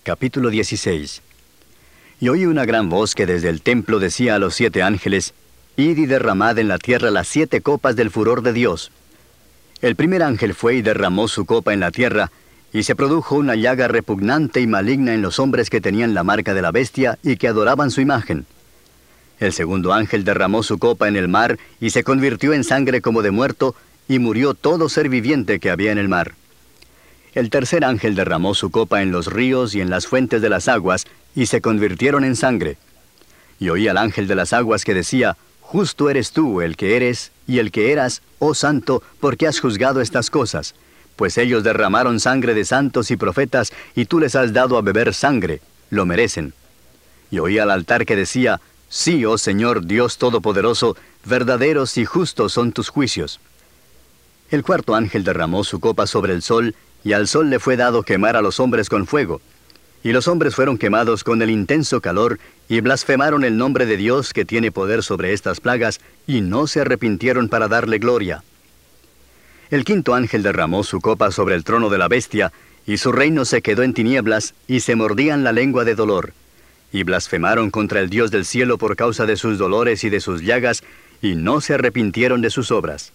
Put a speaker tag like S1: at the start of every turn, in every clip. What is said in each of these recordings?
S1: Capítulo 16. Y oí una gran voz que desde el templo decía a los 7 ángeles: Id y derramad en la tierra las 7 copas del furor de Dios. El primer ángel fue y derramó su copa en la tierra, y se produjo una llaga repugnante y maligna en los hombres que tenían la marca de la bestia y que adoraban su imagen. El segundo ángel derramó su copa en el mar, y se convirtió en sangre como de muerto, y murió todo ser viviente que había en el mar. El tercer ángel derramó su copa en los ríos y en las fuentes de las aguas, y se convirtieron en sangre. Y oí al ángel de las aguas que decía: Justo eres tú, el que eres, y el que eras, oh santo, porque has juzgado estas cosas. Pues ellos derramaron sangre de santos y profetas, y tú les has dado a beber sangre. Lo merecen. Y oí al altar que decía: Sí, oh Señor Dios Todopoderoso, verdaderos y justos son tus juicios. El cuarto ángel derramó su copa sobre el sol, y al sol le fue dado quemar a los hombres con fuego. Y los hombres fueron quemados con el intenso calor, y blasfemaron el nombre de Dios que tiene poder sobre estas plagas, y no se arrepintieron para darle gloria. El quinto ángel derramó su copa sobre el trono de la bestia, y su reino se quedó en tinieblas, y se mordían la lengua de dolor. Y blasfemaron contra el Dios del cielo por causa de sus dolores y de sus llagas, y no se arrepintieron de sus obras.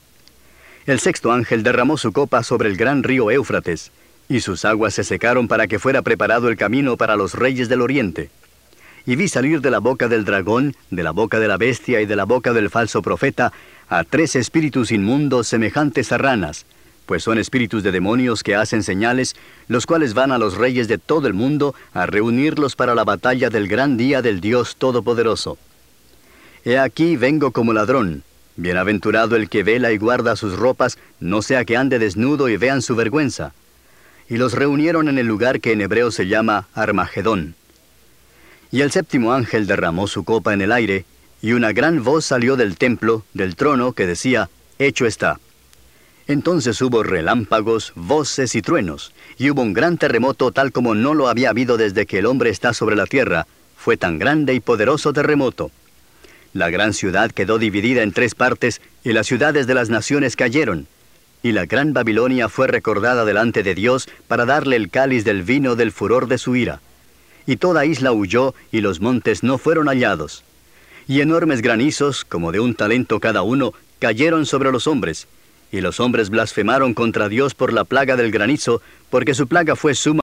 S1: El sexto ángel derramó su copa sobre el gran río Éufrates, y sus aguas se secaron para que fuera preparado el camino para los reyes del oriente. Y vi salir de la boca del dragón, de la boca de la bestia y de la boca del falso profeta, a 3 espíritus inmundos semejantes a ranas, pues son espíritus de demonios que hacen señales, los cuales van a los reyes de todo el mundo a reunirlos para la batalla del gran día del Dios Todopoderoso. He aquí vengo como ladrón. Bienaventurado el que vela y guarda sus ropas, no sea que ande desnudo y vean su vergüenza. Y los reunieron en el lugar que en hebreo se llama Armagedón. Y el séptimo ángel derramó su copa en el aire, y una gran voz salió del templo, del trono, que decía: Hecho está. Entonces hubo relámpagos, voces y truenos, y hubo un gran terremoto tal como no lo había habido desde que el hombre está sobre la tierra. Fue tan grande y poderoso terremoto. La gran ciudad quedó dividida en 3 partes, y las ciudades de las naciones cayeron. Y la gran Babilonia fue recordada delante de Dios para darle el cáliz del vino del furor de su ira. Y toda isla huyó, y los montes no fueron hallados. Y enormes granizos, como de 1 talento cada uno, cayeron sobre los hombres. Y los hombres blasfemaron contra Dios por la plaga del granizo, porque su plaga fue suma.